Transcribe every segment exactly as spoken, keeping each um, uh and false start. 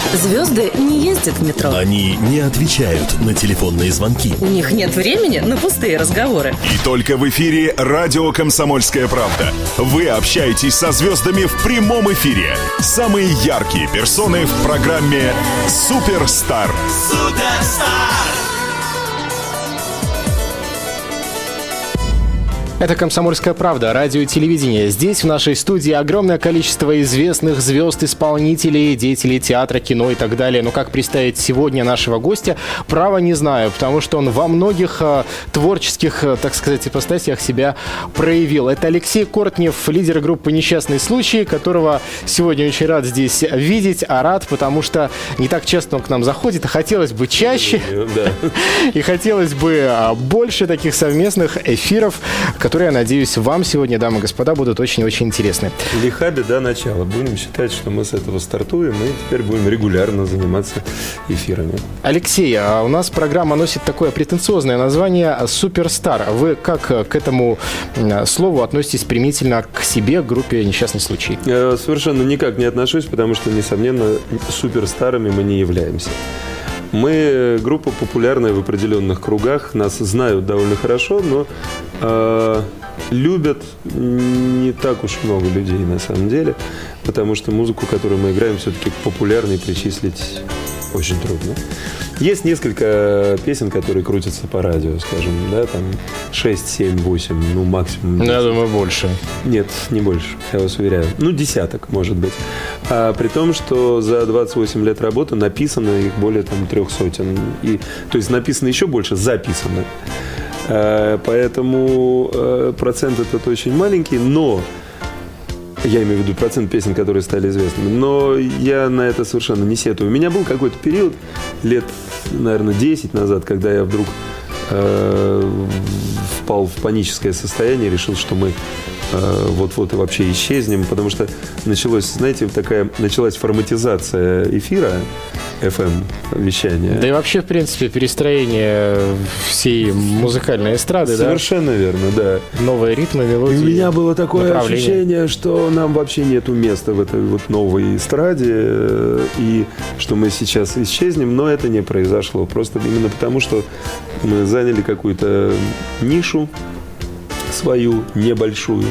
Звезды не ездят в метро. Они не отвечают на телефонные звонки. У них нет времени на пустые разговоры. И только в эфире радио «Комсомольская правда» вы общаетесь со звездами в прямом эфире. Самые яркие персоны в программе «Суперстар». Суперстар. Это «Комсомольская правда», радио и телевидение. Здесь, в нашей студии, огромное количество известных звезд, исполнителей, деятелей театра, кино и так далее. Но как представить сегодня нашего гостя, право не знаю, потому что он во многих э, творческих, э, так сказать, ипостасях себя проявил. Это Алексей Кортнев, лидер группы «Несчастный случай», которого сегодня очень рад здесь видеть, а рад, потому что не так часто он к нам заходит, а хотелось бы чаще. И хотелось бы больше таких совместных эфиров, которые, я надеюсь, вам сегодня, дамы и господа, будут очень-очень интересны. Лиха беда начала. Будем считать, что мы с этого стартуем и теперь будем регулярно заниматься эфирами. Алексей, а у нас программа носит такое претенциозное название «Суперстар». Вы как к этому слову относитесь применительно к себе, к группе «Несчастный случай»? Я совершенно никак не отношусь, потому что, несомненно, суперстарами мы не являемся. Мы группа популярная в определенных кругах, нас знают довольно хорошо, но э, любят не так уж много людей на самом деле, потому что музыку, которую мы играем, все-таки к популярной причислить очень трудно. Есть несколько песен, которые крутятся по радио, скажем, да, там шесть, семь, восемь, ну максимум десять. Я думаю, больше. Нет, не больше, я вас уверяю. Ну, десяток, может быть. А при том, что за двадцать восемь лет работы написано их более там трех сотен. И, то есть написано еще больше, записано. А, поэтому а, процент этот очень маленький, но... Я имею в виду процент песен, которые стали известными. Но я на это совершенно не сетую. У меня был какой-то период, лет, наверное, десять назад, когда я вдруг э, впал в паническое состояние, решил, что мы э, вот-вот и вообще исчезнем, потому что началось, знаете, такая, началась форматизация эфира, эф эм-вещания. Да и вообще, в принципе, перестроение всей музыкальной эстрады, Совершенно да? верно, да. Новые ритмы, мелодии. И у меня было такое ощущение, что нам вообще нету места в этой вот новой эстраде, и что мы сейчас исчезнем, но это не произошло. Просто именно потому, что мы заняли какую-то нишу свою, небольшую,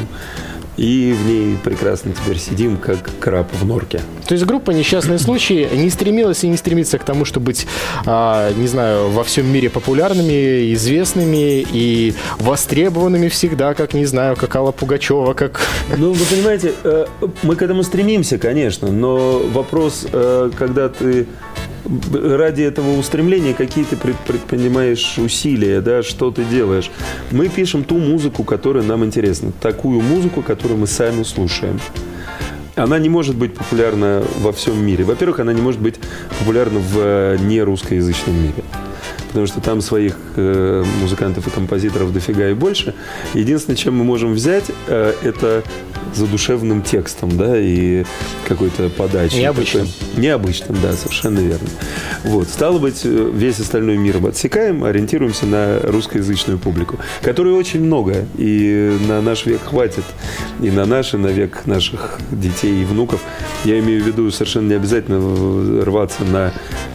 и в ней прекрасно теперь сидим, как краб в норке. То есть группа «Несчастный случай» не стремилась и не стремится к тому, чтобы быть, а, не знаю, во всем мире популярными, известными и востребованными всегда, как, не знаю, как Алла Пугачева, как... Ну, вы понимаете, мы к этому стремимся, конечно, но вопрос, когда ты ради этого устремления какие ты предпринимаешь усилия, да, что ты делаешь. Мы пишем ту музыку, которая нам интересна, такую музыку, которую мы сами слушаем. Она не может быть популярна во всем мире. Во-первых, она не может быть популярна в нерусскоязычном мире, потому что там своих э, музыкантов и композиторов дофига и больше. Единственное, чем мы можем взять, э, это задушевным текстом, да, и какой-то подачей. Необычным. Такой, необычным, да, совершенно верно. Вот. Стало быть, весь остальной мир мы отсекаем, ориентируемся на русскоязычную публику, которой очень много, и на наш век хватит, и на наш, и на век наших детей и внуков. Я имею в виду, совершенно не обязательно рваться на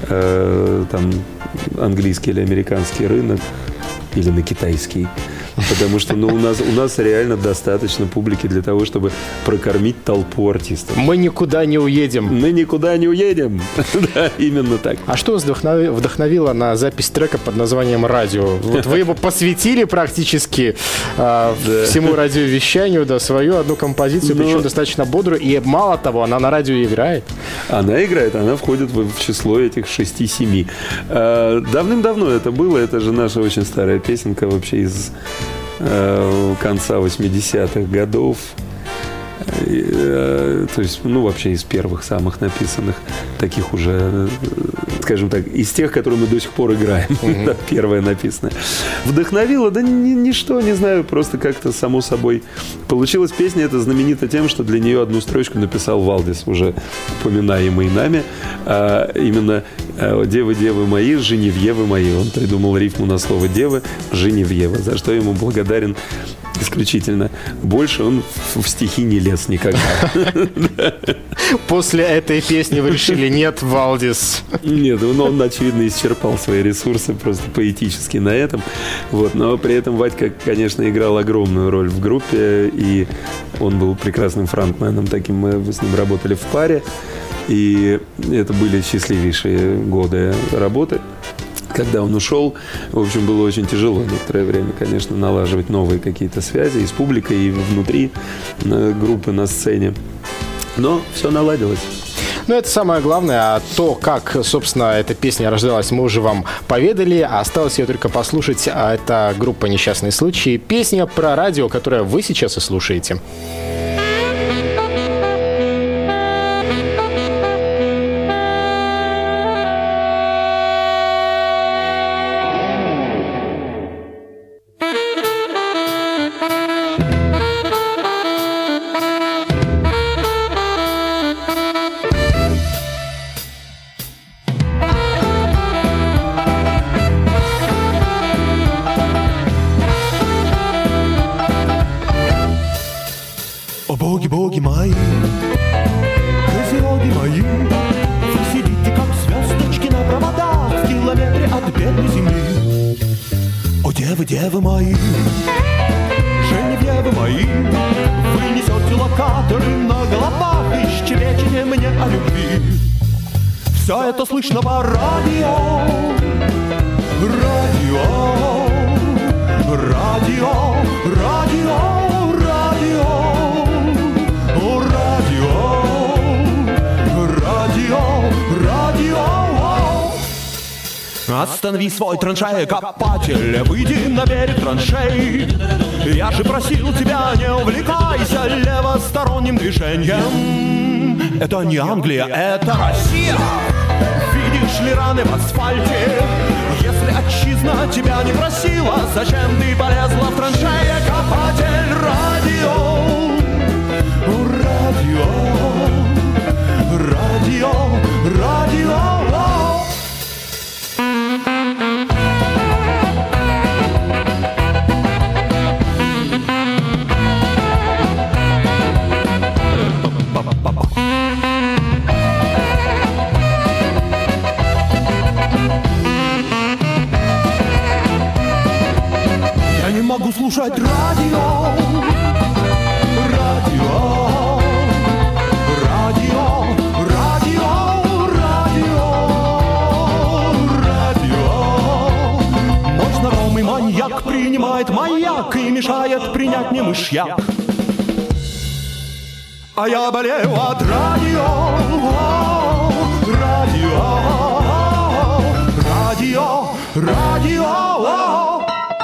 э, там, английский или американский рынок, или на китайский. Потому что ну, у, нас, у нас реально достаточно публики для того, чтобы прокормить толпу артистов. Мы никуда не уедем. Мы никуда не уедем. Да, именно так. А что вас вдохновило на запись трека под названием «Радио»? Вот вы его посвятили практически а, да. всему радиовещанию, да, свою одну композицию, Но... причем достаточно бодрую. И мало того, она на радио играет. Она играет, она входит в, в число этих шести-семи. А, давным-давно это было. Это же наша очень старая песенка вообще из... конца восьмидесятых годов. То есть, ну, вообще из первых самых написанных, таких уже, скажем так, из тех, которые мы до сих пор играем. Mm-hmm. Да, первая написанная. Вдохновила? Да ни, ничто, не знаю, просто как-то само собой получилась. Песня эта знаменита тем, что для нее одну строчку написал Валдис, уже упоминаемый нами. А именно «Девы, девы мои, Женевьевы мои». Он придумал рифму на слово «девы», «Женевьева», за что ему благодарен исключительно. Больше он в, в стихи не лез никогда. После этой песни вы решили, нет, Валдис. Нет, он, он, очевидно, исчерпал свои ресурсы просто поэтически на этом. Вот. Но при этом Вадька, конечно, играл огромную роль в группе, и он был прекрасным фронтменом таким. Мы с ним работали в паре, и это были счастливейшие годы работы. Когда он ушел, в общем, было очень тяжело некоторое время, конечно, налаживать новые какие-то связи и с публикой, и внутри группы на сцене. Но все наладилось. Ну, это самое главное. А то, как, собственно, эта песня рождалась, мы уже вам поведали. А осталось ее только послушать. А это группа «Несчастные случаи». Песня про радио, которую вы сейчас и слушаете. Боги мои, козероги мои, вы сидите, как звездочки на проводах в километре от бедной земли. О, девы, девы мои, Женевьевы мои, вы несете локаторы на головах и щебечете мне о любви. Все это слышно по радио, радио, радио, радио. Останови свой траншея-копатель, выйди на берег траншей. Я же просил тебя, не увлекайся левосторонним движением. Это не Англия, это Россия. Видишь ли раны в асфальте? Если отчизна тебя не просила, зачем ты полезла в траншея-копатель? Радио, радио, радио, радио. Я не могу слушать радио, радио, радио, радио, радио, радио. Мой знакомый маньяк принимает маяк и мешает принять мне мышьяк. А я болею от радио, радио, радио, радио.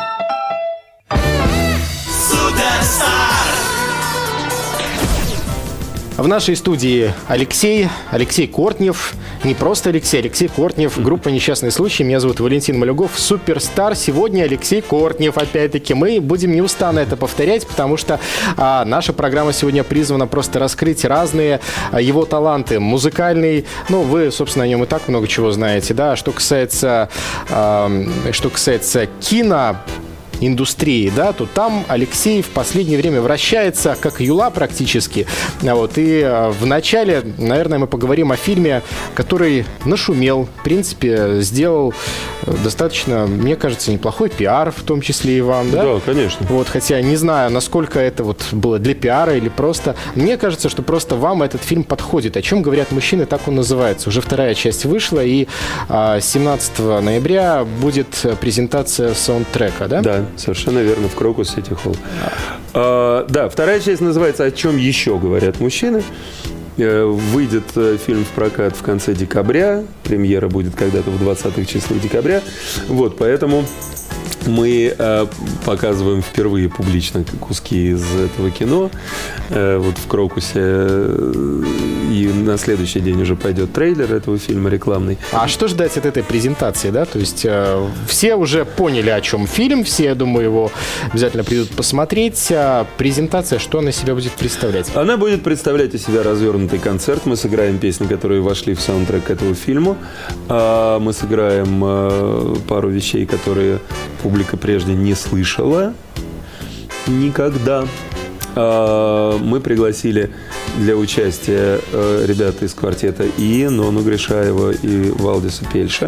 В нашей студии Алексей, Алексей Кортнев, не просто Алексей, Алексей Кортнев, группа «Несчастные случаи». Меня зовут Валентин Малюгов, суперстар. Сегодня Алексей Кортнев, опять-таки. Мы будем неустанно это повторять, потому что а, наша программа сегодня призвана просто раскрыть разные а, его таланты. Музыкальный, ну, вы, собственно, о нем и так много чего знаете, да. Что касается, а, что касается кино, индустрии, да, то там Алексей в последнее время вращается как юла практически. Вот. И в начале, наверное, мы поговорим о фильме, который нашумел, в принципе, сделал достаточно, мне кажется, неплохой пиар, в том числе и вам, да? Да, конечно. Вот, хотя не знаю, насколько это вот было для пиара или просто... Мне кажется, что просто вам этот фильм подходит. О чем говорят мужчины, так он называется. Уже вторая часть вышла, и семнадцатого ноября будет презентация саундтрека, да? Да. Совершенно верно, в Крокус Сити Холл. А, да, вторая часть называется «О чем еще говорят мужчины». Выйдет фильм в прокат в конце декабря. Премьера будет когда-то в двадцатых числах декабря. Вот, поэтому мы э, показываем впервые публично куски из этого кино. Э, вот в Крокусе. И на следующий день уже пойдет трейлер этого фильма рекламный. А что ждать от этой презентации, да? То есть э, все уже поняли, о чем фильм. Все, я думаю, его обязательно придут посмотреть. А презентация, что она из себя будет представлять? Она будет представлять из себя развернутый концерт. Мы сыграем песни, которые вошли в саундтрек к этому фильму. А мы сыграем э, пару вещей, которые публика прежде не слышала. никогда. Мы пригласили для участия ребят из квартета и Нону Гришаева, и Валдиса Пельша,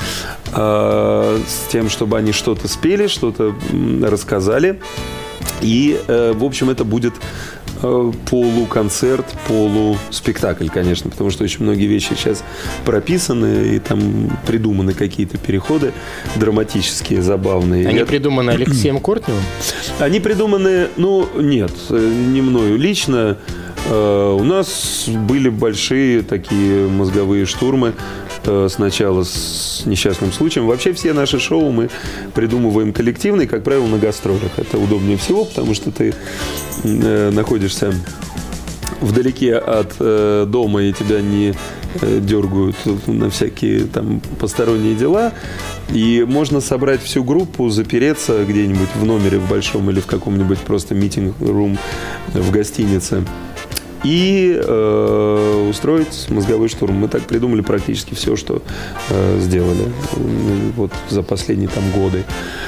с тем, чтобы они что-то спели, что-то рассказали. И, в общем, это будет полуконцерт, полуспектакль, конечно, потому что очень многие вещи сейчас прописаны, и там придуманы какие-то переходы драматические, забавные. Они Я... придуманы Алексеем Кортневым? Они придуманы, ну, нет, не мною лично. У нас были большие такие мозговые штурмы. Сначала с несчастным случаем. Вообще все наши шоу мы придумываем коллективно и, как правило, на гастролях. Это удобнее всего, потому что ты э, находишься вдалеке от э, дома, и тебя не э, дергают на всякие там посторонние дела. И можно собрать всю группу, запереться где-нибудь в номере в большом или в каком-нибудь просто митинг-рум в гостинице и э, устроить мозговой штурм. Мы так придумали практически все, что э, сделали вот за последние там годы.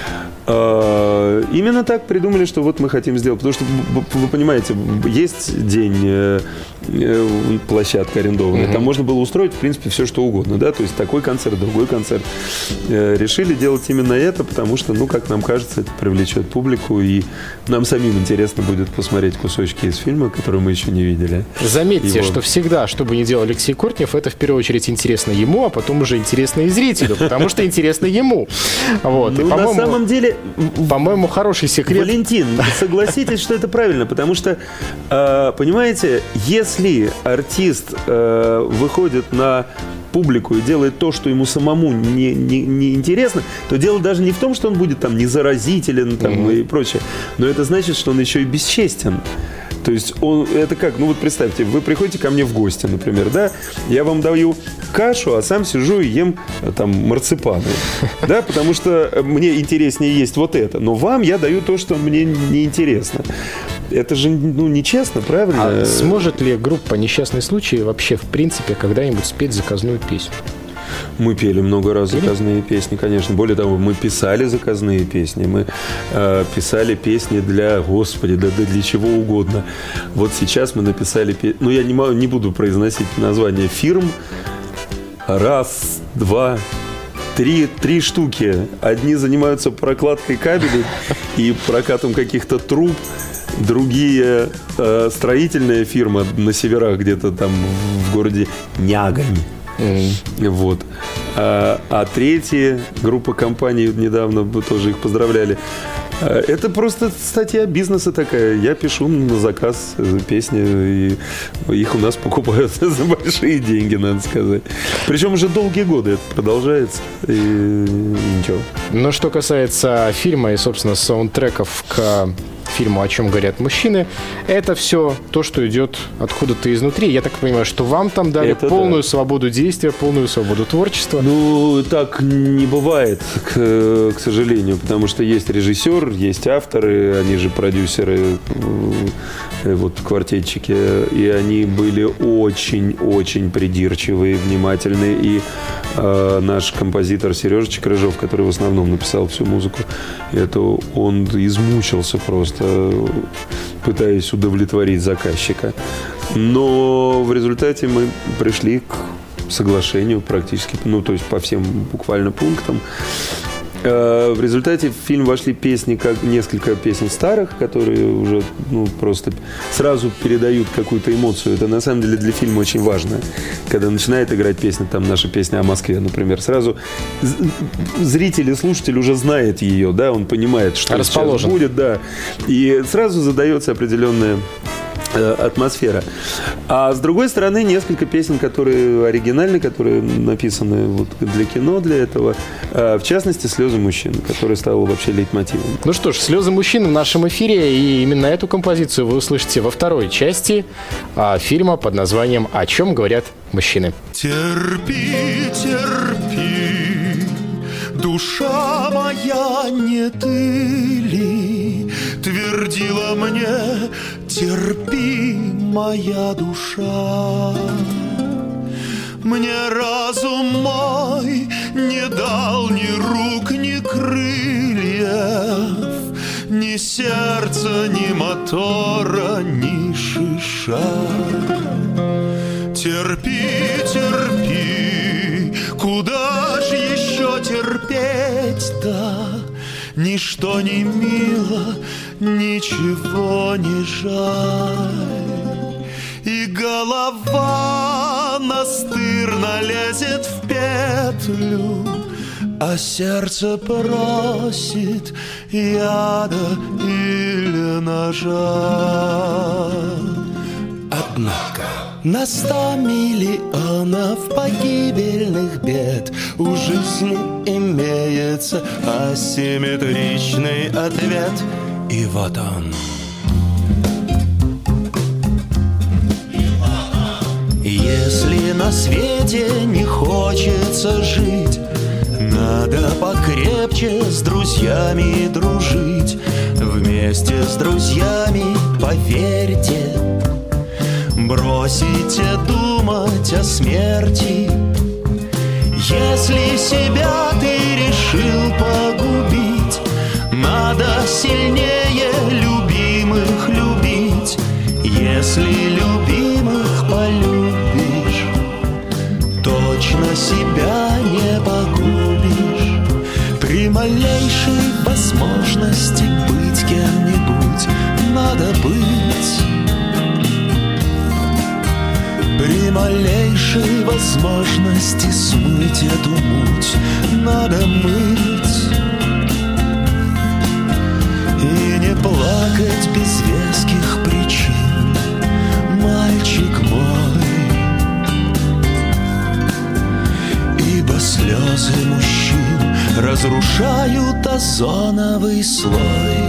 Э, именно так придумали, что вот мы хотим сделать. Потому что, вы понимаете, есть день, э, э, площадка арендованная. Mm-hmm. Там можно было устроить, в принципе, все, что угодно. Да? То есть такой концерт, другой концерт. Э, решили делать именно это, потому что, ну, как нам кажется, это привлечет публику. И нам самим интересно будет посмотреть кусочки из фильма, которые мы еще не видели. Заметьте, Его. что всегда, что бы ни делал Алексей Кортнев, это в первую очередь интересно ему, а потом уже интересно и зрителю, потому что интересно ему. Вот. Ну, И, на самом деле... По-моему, хороший секрет. Валентин, согласитесь, что это правильно, потому что, э, понимаете, если артист э, выходит на публику и делает то, что ему самому не, не, не интересно, то дело даже не в том, что он будет там незаразителен там, mm-hmm. и прочее, но это значит, что он еще и бесчестен. То есть он, это как, ну вот представьте, вы приходите ко мне в гости, например, да, я вам даю кашу, а сам сижу и ем там марципаны, да, потому что мне интереснее есть вот это, но вам я даю то, что мне неинтересно. Это же, ну, нечестно, правильно? А сможет ли группа «Несчастный случай» вообще, в принципе, когда-нибудь спеть заказную песню? Мы пели много раз заказные песни, конечно. Более того, мы писали заказные песни. Мы э, писали песни для, господи, да, да для чего угодно. Вот сейчас мы написали песни. Ну, я не, могу, не буду произносить название фирм. Раз, два, три, три штуки. Одни занимаются прокладкой кабелей и прокатом каких-то труб. Другие э, строительная фирма на северах где-то там в городе Нягань. Mm. Вот. А, а третья группа компаний, недавно тоже их поздравляли. Это просто статья бизнеса такая. Я пишу на заказ песни, и их у нас покупают за большие деньги, надо сказать. Причем уже долгие годы это продолжается, и ничего. Но что касается фильма и, собственно, саундтреков к фильму «О чем говорят мужчины», это все то, что идет откуда-то изнутри. Я так понимаю, что вам там дали это полную да. свободу действия, полную свободу творчества. Ну, так не бывает, к, к сожалению, потому что есть режиссер, есть авторы, они же продюсеры, вот квартетчики, и они были очень-очень придирчивые, внимательные. И э, наш композитор Сережечка Рыжов, который в основном написал всю музыку, это он измучился просто, пытаясь удовлетворить заказчика. Но в результате мы пришли к соглашению практически, ну, то есть по всем буквально пунктам. В результате в фильм вошли песни, как несколько песен старых, которые уже, ну, просто сразу передают какую-то эмоцию. Это на самом деле для фильма очень важно. Когда начинает играть песня, там наша песня о Москве, например, сразу зритель и слушатель уже знает ее, да, он понимает, что сейчас будет, да, и сразу задается определенная атмосфера. А с другой стороны, несколько песен, которые оригинальны, которые написаны вот для кино, для этого. В частности, «Слезы мужчин», который стал вообще лейтмотивом. Ну что ж, «Слезы мужчин» в нашем эфире, и именно эту композицию вы услышите во второй части фильма под названием «О чем говорят мужчины». Терпи, терпи, душа моя, не ты ли твердила мне: терпи, моя душа. Мне разум мой не дал ни рук, ни крыльев, ни Ни сердца, ни мотора, ни шиша. Терпи, терпи, куда ж еще терпеть, да? Ничто не мило, ничего не жаль. И голова настырно лезет в петлю, а сердце просит яда или ножа. Однако на сто миллионов погибельных бед у жизни имеется асимметричный ответ. И вот он. Если на свете не хочется жить, надо покрепче с друзьями дружить. Вместе с друзьями, поверьте, бросите думать о смерти. Если себя ты решил погубить, надо сильнее любимых любить. Если любимых полюбишь, точно себя не погубишь. При малейшей возможности быть кем-нибудь надо быть. При малейшей возможности смыть эту муть надо мыть. И не плакать без веских причин, мальчик мой. Ибо слезы мужчин разрушают озоновый слой.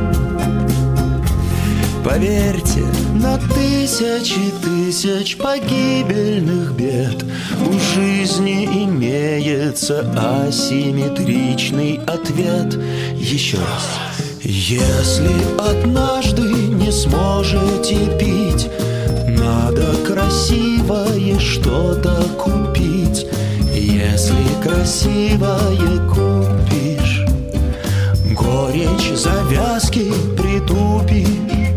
Поверьте, на тысячи тысяч погибельных бед у жизни имеется асимметричный ответ. Еще раз. Если однажды не сможете пить, надо красивое что-то купить. Если красивое купишь, горечь завязки притупишь.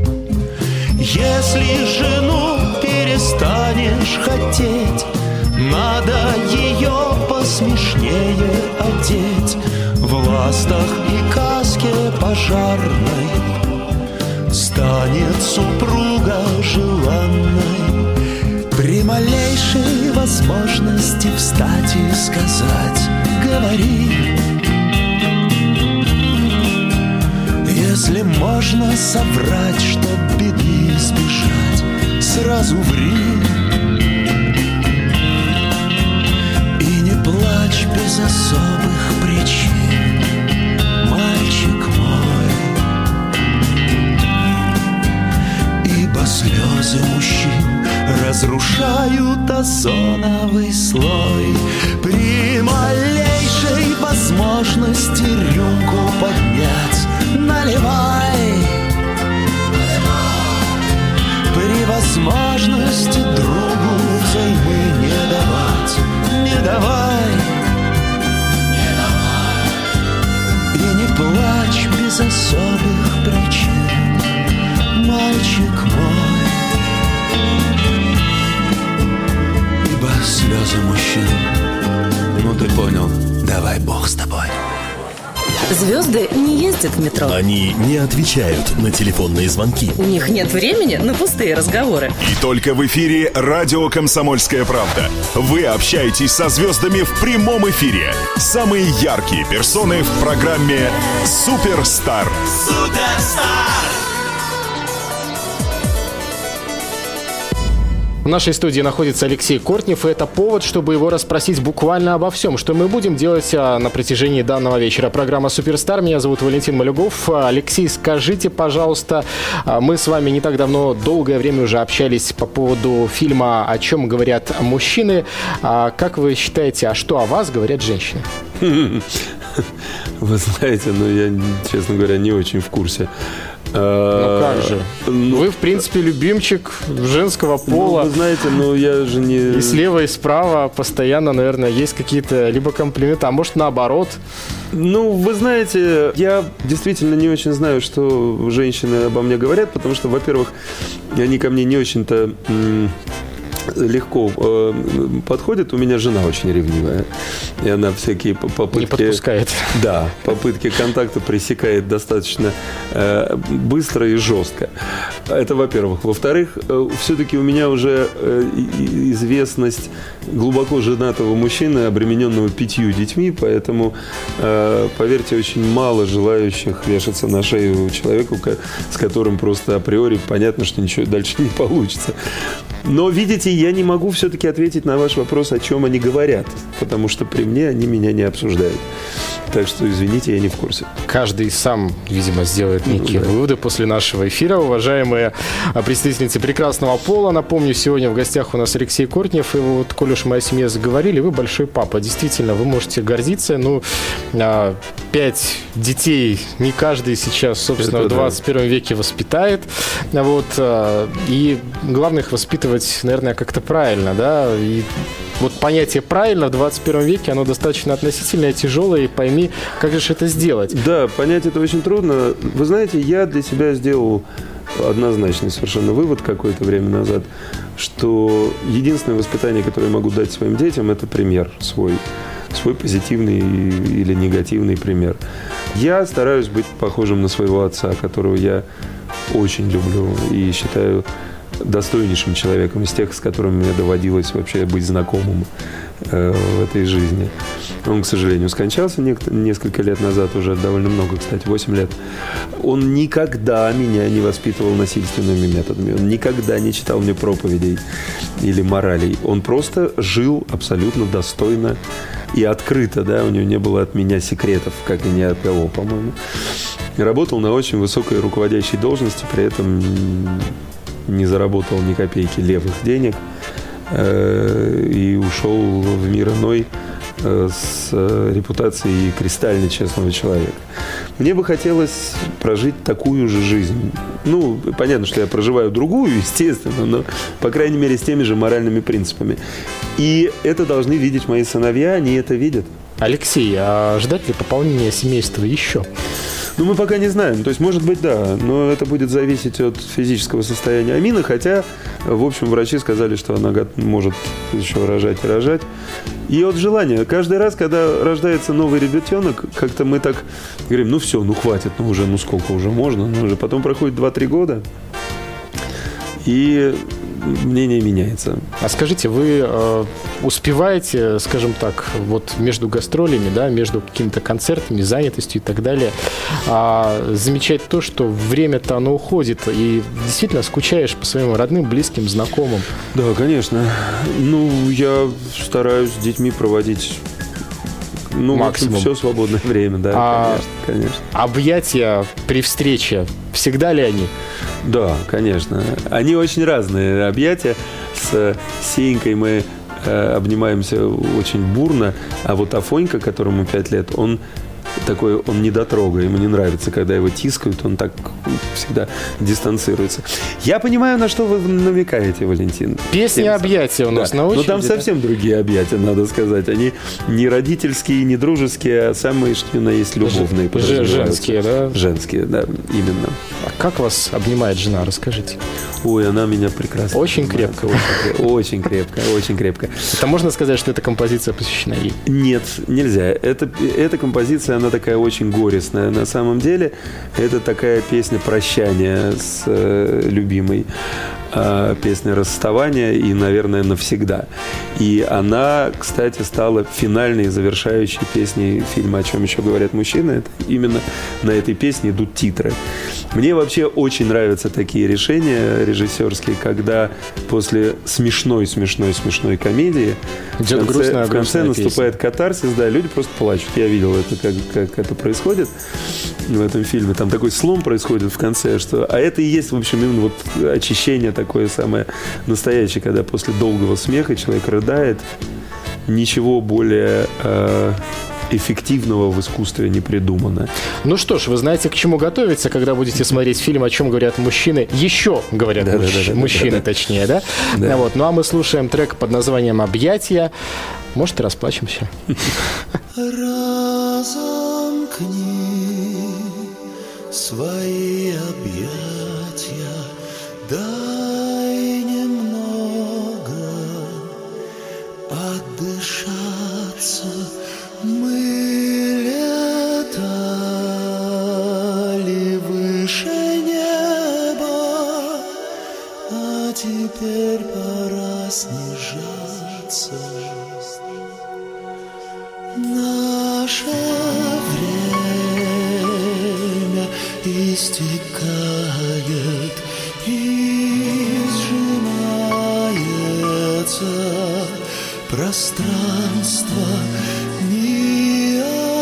Если жену перестанешь хотеть, надо ее посмешнее одеть. В ластах и каске пожарной станет супруга желанной. При малейшей возможности встать и сказать: говори. Если можно соврать, чтоб беды избежать, сразу ври. И не плачь без особых причин, мальчик мой. Ибо слезы мужчин разрушают озоновый слой. При малейшей возможности рюмку поднять наливай. При возможности другу взаймы не давать, не давай. И не плачь без особых причин, мальчик мой. Ибо слезы мужчин, ну ты понял, давай бог с тобой. Звезды не ездят в метро. Они не отвечают на телефонные звонки. У них нет времени на пустые разговоры. И только в эфире радио «Комсомольская правда» вы общаетесь со звездами в прямом эфире. Самые яркие персоны в программе «Суперстар». Суперстар! В нашей студии находится Алексей Кортнев, и это повод, чтобы его расспросить буквально обо всем, что мы будем делать на протяжении данного вечера. Программа «Суперстар». Меня зовут Валентин Малюгов. Алексей, скажите, пожалуйста, мы с вами не так давно, долгое время уже общались по поводу фильма «О чем говорят мужчины». Как вы считаете, а что о вас говорят женщины? Вы знаете, ну я, честно говоря, не очень в курсе. Ну как же? Ну, Вы, в принципе, любимчик женского пола. Ну, вы знаете, ну я же не... И слева, и справа постоянно, наверное, есть какие-то либо комплименты, а может наоборот. Ну, вы знаете, я действительно не очень знаю, что женщины обо мне говорят, потому что, во-первых, они ко мне не очень-то... М- легко э, подходит. У меня жена очень ревнивая. И она всякие попытки... Не подпускает. Да, попытки контакта пресекает достаточно э, быстро и жестко. Это во-первых. Во-вторых, э, все-таки у меня уже э, известность глубоко женатого мужчины, обремененного пятью детьми, поэтому, э, поверьте, очень мало желающих вешаться на шею человеку, с которым просто априори понятно, что ничего дальше не получится. Но, видите, я не могу все-таки ответить на ваш вопрос, о чем они говорят, потому что при мне они меня не обсуждают. Так что, извините, я не в курсе. Каждый сам, видимо, сделает некие ну, да. выводы после нашего эфира. Уважаемые представительницы прекрасного пола, напомню, сегодня в гостях у нас Алексей Кортнев. И вот, коль уж мы о семье заговорили, вы большой папа. Действительно, вы можете гордиться. Ну, пять детей не каждый сейчас, собственно, это в двадцать первом да. веке воспитает. Вот, и главное их воспитывать, наверное, как-то правильно, да, и вот понятие «правильно» в двадцать первом веке, оно достаточно относительное, тяжелое, и пойми, как же это сделать. Да, понять это очень трудно. Вы знаете, я для себя сделал однозначный совершенно вывод какое-то время назад, что единственное воспитание, которое я могу дать своим детям, это пример свой, свой позитивный или негативный пример. Я стараюсь быть похожим на своего отца, которого я очень люблю и считаю достойнейшим человеком из тех, с которыми мне доводилось вообще быть знакомым э, в этой жизни. Он, к сожалению, скончался не- несколько лет назад, уже довольно много, кстати, восемь лет. Он никогда меня не воспитывал насильственными методами. Он никогда не читал мне проповедей или моралей. Он просто жил абсолютно достойно и открыто, да, у него не было от меня секретов, как и не от кого, по-моему. Работал на очень высокой руководящей должности, при этом не заработал ни копейки левых денег э, и ушел в мир иной э, с э, репутацией кристально честного человека. Мне бы хотелось прожить такую же жизнь. Ну, понятно, что я проживаю другую, естественно, но, по крайней мере, с теми же моральными принципами. И это должны видеть мои сыновья, они это видят. Алексей, а ждать ли пополнения семейства еще? Ну, мы пока не знаем. То есть, может быть, да. Но это будет зависеть от физического состояния Амины. Хотя, в общем, врачи сказали, что она может еще рожать и рожать. И от желания. Каждый раз, когда рождается новый ребятенок, как-то мы так говорим, ну все, ну хватит, ну уже, ну сколько уже можно. Ну уже. Потом проходит два-три года. И мнение меняется. А скажите, вы э, успеваете, скажем так, вот между гастролями, да, между какими-то концертами, занятостью и так далее, э, замечать то, что время-то оно уходит, и действительно скучаешь по своим родным, близким, знакомым? Да, конечно. Ну, я стараюсь с детьми проводить... Ну, максимум. Все свободное время, да, а конечно, конечно. Объятия при встрече, всегда ли они? Да, конечно. Они очень разные объятия. С Сенькой мы э, обнимаемся очень бурно, а вот Афонька, которому пять лет, он такой, он недотрога, ему не нравится, когда его тискают, он так всегда дистанцируется. Я понимаю, на что вы намекаете, Валентин. Песни Всем объятия у нас да. на очереди. Но там совсем другие объятия, надо сказать. Они не родительские, не дружеские, а самые, что ни на есть, любовные. Ж- женские, да? Женские, да, именно. А как вас обнимает жена, расскажите? Ой, она меня прекрасно Очень понимает. крепко. Очень крепко, очень крепко. Это можно сказать, что эта композиция посвящена ей? Нет, нельзя. Это, эта композиция, она такая очень горестная. На самом деле, это такая песня прощания с э, любимой. Э, песня расставания и, наверное, навсегда. И она, кстати, стала финальной, завершающей песней фильма «О чем еще говорят мужчины». Это именно на этой песне идут титры. Мне вообще очень нравятся такие решения режиссерские, когда после смешной-смешной-смешной комедии идет в конце, грустная, в конце наступает песня. Катарсис, да, люди просто плачут. Я видел это, как, как это происходит в этом фильме. Там такой слом происходит в конце, что... А это и есть, в общем, именно вот очищение такое самое настоящее, когда после долгого смеха человек рыдает. Ничего более... Э, эффективного в искусстве не придумано. Ну что ж, вы знаете, к чему готовиться, когда будете смотреть фильм «О чем говорят мужчины». Еще говорят да, мужч... да, да, да, мужчины, да, да. точнее, да? Да. Вот. Ну а мы слушаем трек под названием «Объятия». Может, и расплачемся. Разомкни свои объятия, дай немного отдышаться. Мы летали выше неба, а теперь пора снижаться. Наше время истекает и сжимается пространство. Ни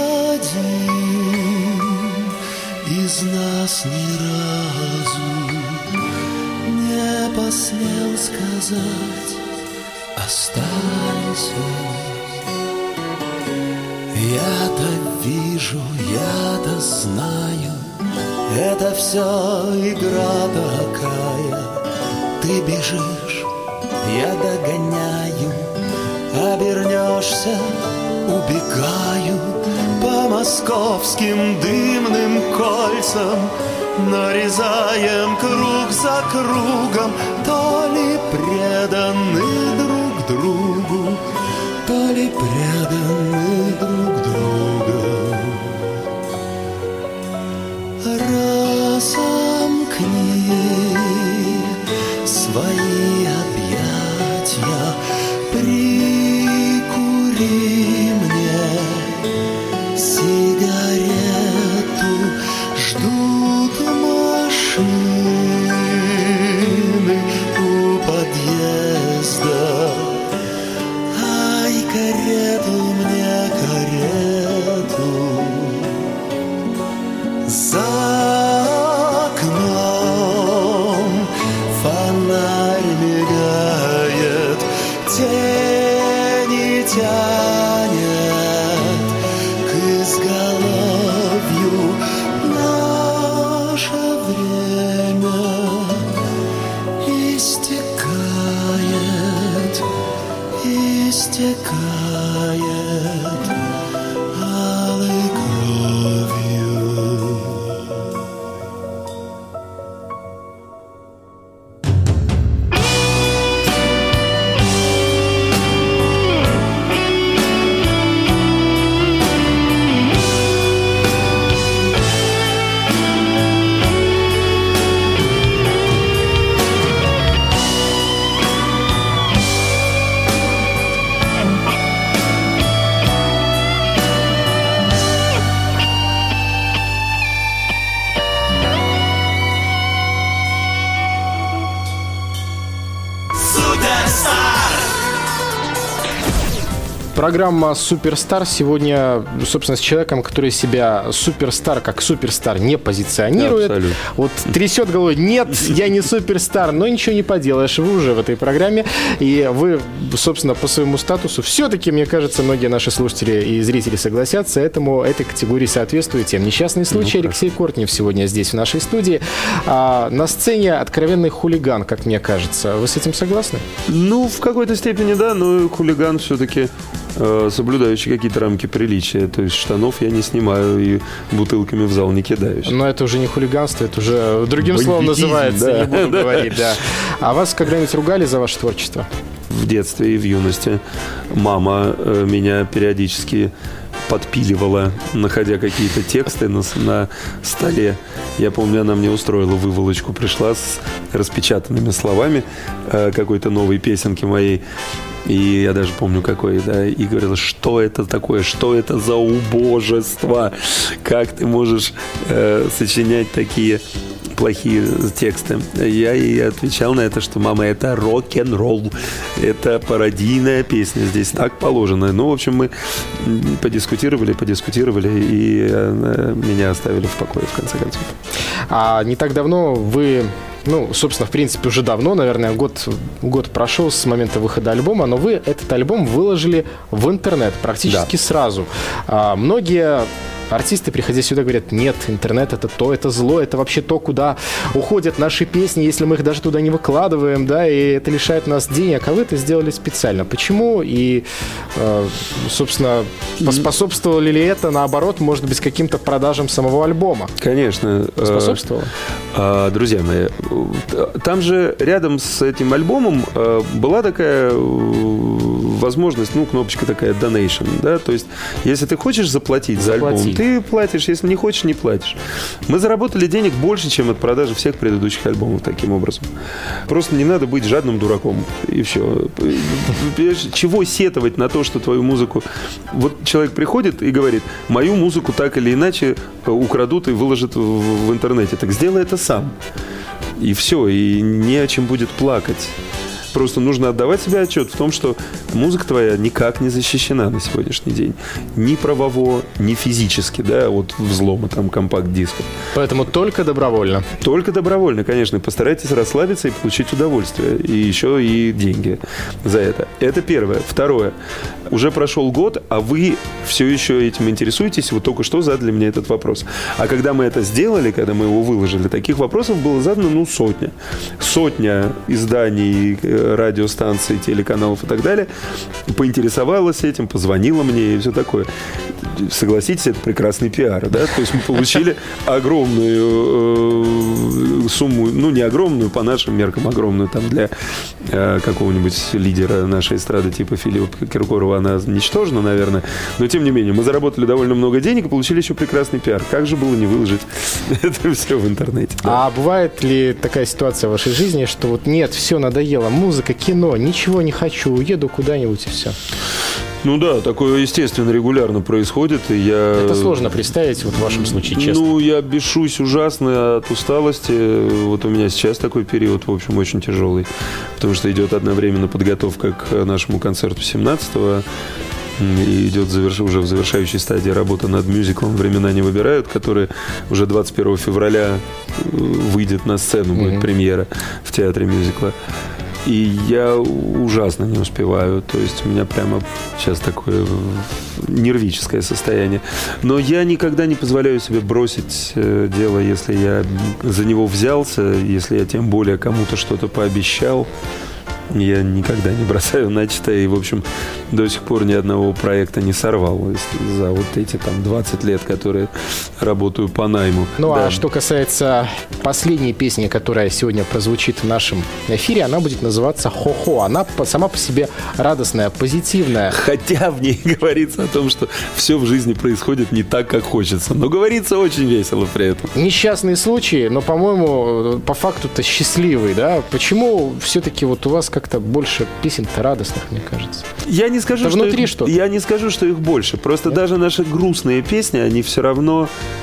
один из нас ни разу не посмел сказать «останься». Я-то вижу, я-то знаю, это все игра такая. Ты бежишь, я догоняю, обернешься, убегаю по московским дымным кольцам. Нарезаем круг за кругом, то ли преданы друг другу, то ли преданы друг другу. Разомкни свои объятия, прикури мне сигарету, ждут машины у подъезда. Карету мне, карету. За окном фонарь мигает, тени тянет к изголовью. Наше время истекает, истекает алой кровью. Программа «Суперстар» сегодня, собственно, с человеком, который себя суперстар как суперстар не позиционирует. Абсолютно. Вот трясет головой: нет, я не суперстар, но ничего не поделаешь, вы уже в этой программе. И вы, собственно, по своему статусу, все-таки, мне кажется, многие наши слушатели и зрители согласятся, этому этой категории соответствуете. Несчастный случай. Ну, Алексей Кортнев сегодня здесь, в нашей студии. А, на сцене откровенный хулиган, как мне кажется. Вы с этим согласны? Ну, в какой-то степени, да, но хулиган все-таки э, соблюдающий какие-то рамки приличия. То есть штанов я не снимаю и бутылками в зал не кидаюсь. Но это уже не хулиганство, это уже другим Бандитизм, словом называется, да. не буду говорить, да. А вас когда-нибудь ругали за ваше творчество? В детстве и в юности мама э, меня периодически подпиливала, находя какие-то тексты на, на столе. Я помню, она мне устроила выволочку, пришла с распечатанными словами э, какой-то новой песенки моей. И я даже помню, какой, да, и говорила, что это такое, что это за убожество, как ты можешь э, сочинять такие плохие тексты. Я ей отвечал на это, что мама, это рок-н-ролл, это пародийная песня, здесь так положено. Ну, в общем, мы подискутировали, подискутировали, и меня оставили в покое, в конце концов. А не так давно вы... Ну, собственно, в принципе, уже давно, наверное, год, год прошел с момента выхода альбома, но вы этот альбом выложили в интернет практически да. сразу. А, многие артисты, приходя сюда, говорят, нет, интернет — это то, это зло, это вообще то, куда уходят наши песни, если мы их даже туда не выкладываем, да, и это лишает нас денег, а вы это сделали специально. Почему? И, э, собственно, поспособствовало ли это, наоборот, может быть, каким-то продажам самого альбома? Конечно. Способствовало? Э, друзья мои, там же рядом с этим альбомом э, была такая возможность, ну, кнопочка такая donation, да, то есть, если ты хочешь заплатить за альбом, ты платишь, если не хочешь, не платишь. Мы заработали денег больше, чем от продажи всех предыдущих альбомов таким образом. Просто не надо быть жадным дураком, и все. Чего сетовать на то, что твою музыку... Вот человек приходит и говорит, мою музыку так или иначе украдут и выложат в, в интернете. Так сделай это сам. И все, и не о чем будет плакать. Просто нужно отдавать себе отчет в том, что музыка твоя никак не защищена на сегодняшний день. Ни правово, ни физически, да, от взлома там компакт-дисков. Поэтому только добровольно. Только добровольно, конечно. Постарайтесь расслабиться и получить удовольствие. И еще и деньги за это. Это первое. Второе. Уже прошел год, а вы все еще этим интересуетесь. Вы только что задали мне этот вопрос. А когда мы это сделали, когда мы его выложили, таких вопросов было задано, ну, сотня. Сотня изданий, радиостанций, телеканалов и так далее поинтересовалась этим, позвонила мне и все такое. Согласитесь, это прекрасный пиар, да? То есть мы получили огромную э, сумму, ну, не огромную, по нашим меркам, огромную там для э, какого-нибудь лидера нашей эстрады типа Филиппа Киркорова, она ничтожна, наверное, но тем не менее мы заработали довольно много денег и получили еще прекрасный пиар. Как же было не выложить это все в интернете? Да. А бывает ли такая ситуация в вашей жизни, что вот нет, все надоело, музыка, кино, ничего не хочу, уеду куда-нибудь и все? Ну да, такое, естественно, регулярно происходит. И я... Это сложно представить вот в вашем случае, честно. Ну, я бешусь ужасно от усталости. Вот у меня сейчас такой период, в общем, очень тяжелый. Потому что идет одновременно подготовка к нашему концерту семнадцатого. И идет заверш... уже в завершающей стадии работа над мюзиклом «Времена не выбирают», который уже двадцать первого февраля выйдет на сцену, будет mm-hmm. премьера в театре мюзикла. И я ужасно не успеваю. То есть у меня прямо сейчас такое нервическое состояние. Но я никогда не позволяю себе бросить дело, если я за него взялся, если я тем более кому-то что-то пообещал. Я никогда не бросаю начатое. И, в общем, до сих пор ни одного проекта не сорвал за вот эти там двадцать лет, которые работаю по найму. Ну, да. А что касается последней песни, которая сегодня прозвучит в нашем эфире, она будет называться «Хо-хо». Она сама по себе радостная, позитивная. Хотя в ней говорится о том, что все в жизни происходит не так, как хочется. Но говорится очень весело при этом. Несчастные случаи, но, по-моему, по факту-то счастливый, да? Почему все-таки вот у вас как-то больше песен-то радостных, мне кажется? Я не скажу, это что внутри их, что-то. Я не скажу, что их больше. Просто Нет? даже наши грустные песни, они все равно...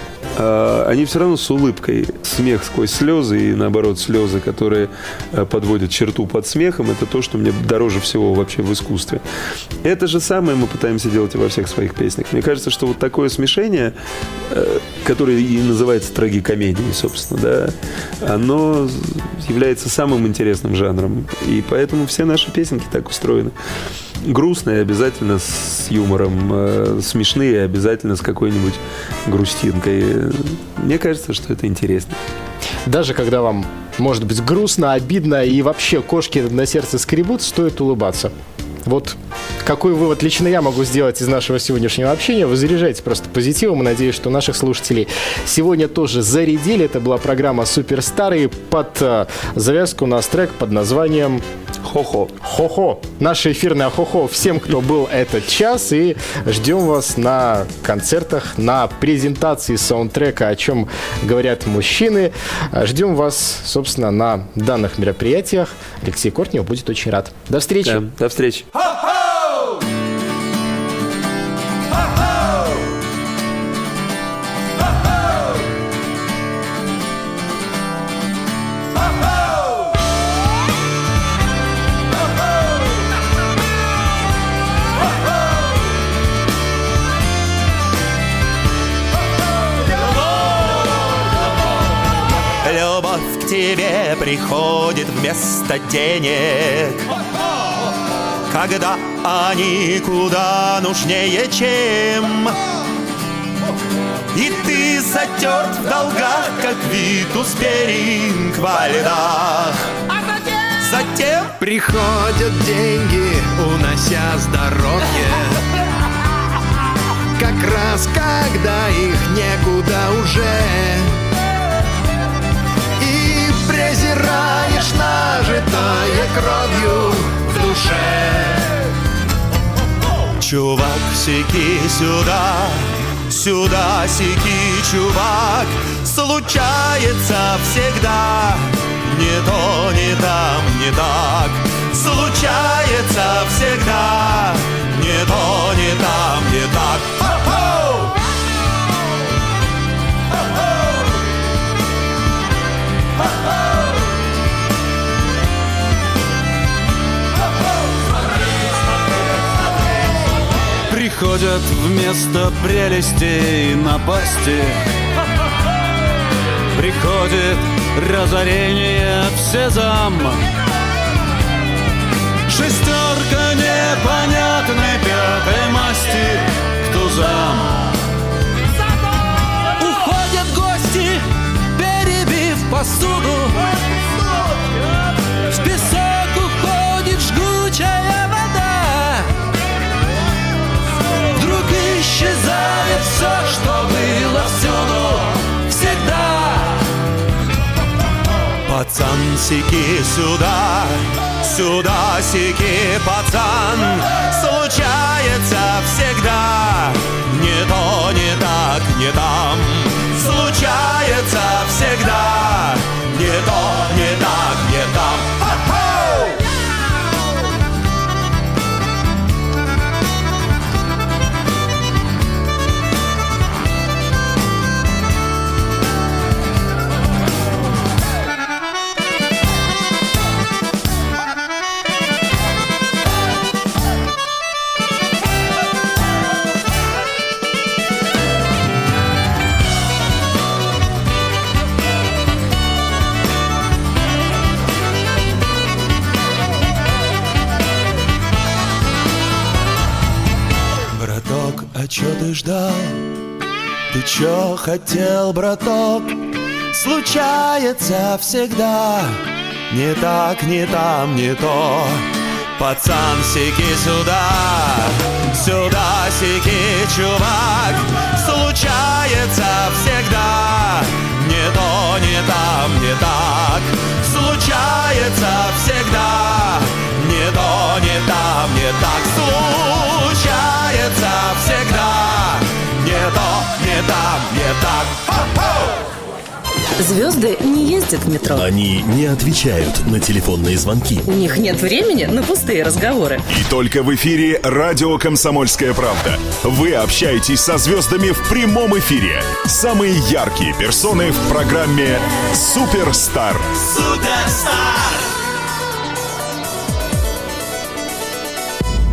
они все равно с улыбкой. Смех сквозь слезы и, наоборот, слезы, которые подводят черту под смехом, это то, что мне дороже всего вообще в искусстве. Это же самое мы пытаемся делать и во всех своих песнях. Мне кажется, что вот такое смешение, которое и называется трагикомедией, собственно, да, оно является самым интересным жанром. И поэтому все наши песенки так устроены. Грустные обязательно с юмором, э, смешные обязательно с какой-нибудь грустинкой. Мне кажется, что это интересно. Даже когда вам может быть грустно, обидно и вообще кошки на сердце скребут, стоит улыбаться. Вот какой вывод лично я могу сделать из нашего сегодняшнего общения. Вы заряжаете просто позитивом. Надеюсь, что наших слушателей сегодня тоже зарядили. Это была программа «Суперстар». И под uh, завязку у нас трек под названием «Хо-хо». «Хо-хо». Наше эфирное «Хо-хо» всем, кто был этот час. И ждем вас на концертах, на презентации саундтрека «О чем говорят мужчины». Ждем вас, собственно, на данных мероприятиях. Алексей Кортнев будет очень рад. До встречи. Да, до встречи. тебе приходит вместо денег, когда они куда нужнее, чем. И ты затерт в долгах, как Витус Беринг во льдах. Затем приходят деньги, унося здоровье, как раз когда их некуда уже. И презираешь нажитое кровью в душе. чувак, сики сюда, сюда, сики, чувак. Случается всегда, не то, не там, не так. Случается всегда, не то, не там, не так. Хо-хо! Приходят вместо прелестей напасти, приходит разорение в сезам. Шестерка непонятной пятой масти к тузам. Уходят гости, перебив посуду. В песок уходит жгучая вода. Вдруг исчезает все, что было всюду, всегда. Пацан, сики сюда, сюда, сики, пацан. Случается всегда, не то, не так, не там. Случается всегда, не то, не так, не там. Хо-хо! А чё ты ждал? Ты чё хотел, браток? Случается всегда, не так, не там, не то. Пацан, сики сюда, сюда, сики, чувак. Случается всегда, не то, не там, не так. Случается всегда, не то, не там, не так. Случается всегда, не то, не там, не так. Хо-хо! Звезды не ездят в метро. Они не отвечают на телефонные звонки. У них нет времени на пустые разговоры. И только в эфире радио «Комсомольская правда» вы общаетесь со звездами в прямом эфире. Самые яркие персоны в программе «Суперстар». Суперстар!